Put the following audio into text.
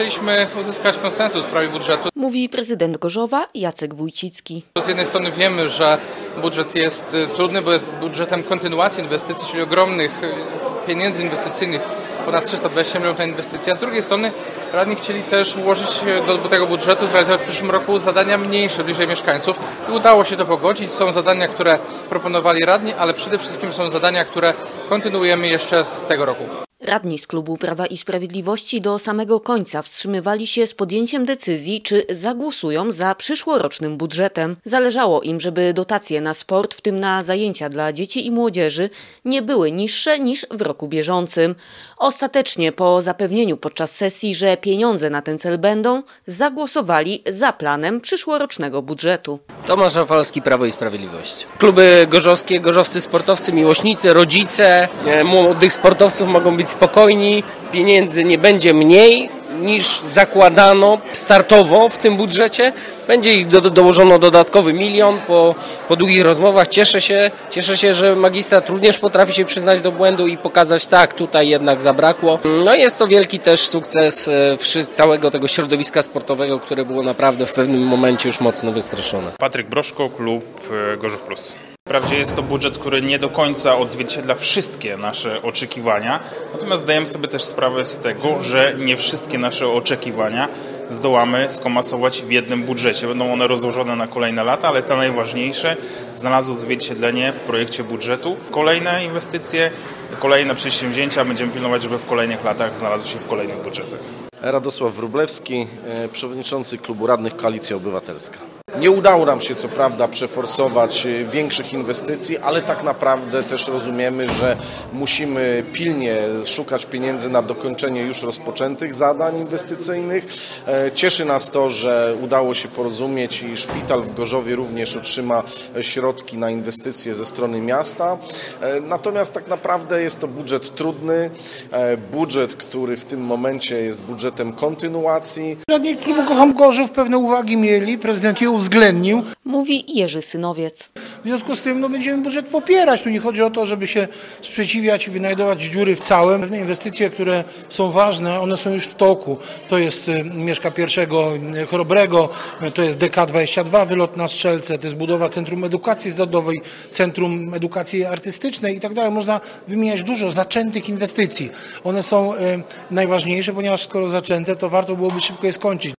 chcieliśmy uzyskać konsensus w sprawie budżetu. Mówi prezydent Gorzowa Jacek Wójcicki. Z jednej strony wiemy, że budżet jest trudny, bo jest budżetem kontynuacji inwestycji, czyli ogromnych pieniędzy inwestycyjnych, ponad 320 milionów na inwestycje, a z drugiej strony radni chcieli też ułożyć do tego budżetu, zrealizować w przyszłym roku zadania mniejsze, bliżej mieszkańców i udało się to pogodzić. Są zadania, które proponowali radni, ale przede wszystkim są zadania, które kontynuujemy jeszcze z tego roku. Radni z klubu Prawa i Sprawiedliwości do samego końca wstrzymywali się z podjęciem decyzji, czy zagłosują za przyszłorocznym budżetem. Zależało im, żeby dotacje na sport, w tym na zajęcia dla dzieci i młodzieży, nie były niższe niż w roku bieżącym. Ostatecznie, po zapewnieniu podczas sesji, że pieniądze na ten cel będą, zagłosowali za planem przyszłorocznego budżetu. Tomasz Rafalski, Prawo i Sprawiedliwość. Kluby gorzowskie, gorzowscy sportowcy, miłośnicy, rodzice młodych sportowców mogą być spokojni, pieniędzy nie będzie mniej niż zakładano startowo w tym budżecie. Będzie ich dołożono dodatkowy 1 milion po długich rozmowach. Cieszę się, że magistrat również potrafi się przyznać do błędu i pokazać, tak, tutaj jednak zabrakło. No jest to wielki też sukces całego tego środowiska sportowego, które było naprawdę w pewnym momencie już mocno wystraszone. Patryk Broszko, klub Gorzów Plus. Wprawdzie jest to budżet, który nie do końca odzwierciedla wszystkie nasze oczekiwania, natomiast zdajemy sobie też sprawę z tego, że nie wszystkie nasze oczekiwania zdołamy skomasować w jednym budżecie. Będą one rozłożone na kolejne lata, ale te najważniejsze znalazły odzwierciedlenie w projekcie budżetu. Kolejne inwestycje, kolejne przedsięwzięcia będziemy pilnować, żeby w kolejnych latach znalazły się w kolejnych budżetach. Radosław Wróblewski, przewodniczący Klubu Radnych Koalicja Obywatelska. Nie udało nam się co prawda przeforsować większych inwestycji, ale tak naprawdę też rozumiemy, że musimy pilnie szukać pieniędzy na dokończenie już rozpoczętych zadań inwestycyjnych. Cieszy nas to, że udało się porozumieć i szpital w Gorzowie również otrzyma środki na inwestycje ze strony miasta. Natomiast tak naprawdę jest to budżet trudny, budżet, który w tym momencie jest budżetem kontynuacji. Radni klubu Kocham Gorzów pewne uwagi mieli, prezydent je uwzględnił. Mówi Jerzy Synowiec. W związku z tym będziemy budżet popierać. Tu nie chodzi o to, żeby się sprzeciwiać i wynajdować dziury w całym. Pewne inwestycje, które są ważne, one są już w toku. To jest Mieszka I Chorobrego, to jest DK22, wylot na Strzelce, to jest budowa Centrum Edukacji Zawodowej, Centrum Edukacji Artystycznej i tak dalej. Można wymieniać dużo zaczętych inwestycji. One są najważniejsze, ponieważ skoro zaczęte, to warto byłoby szybko je skończyć.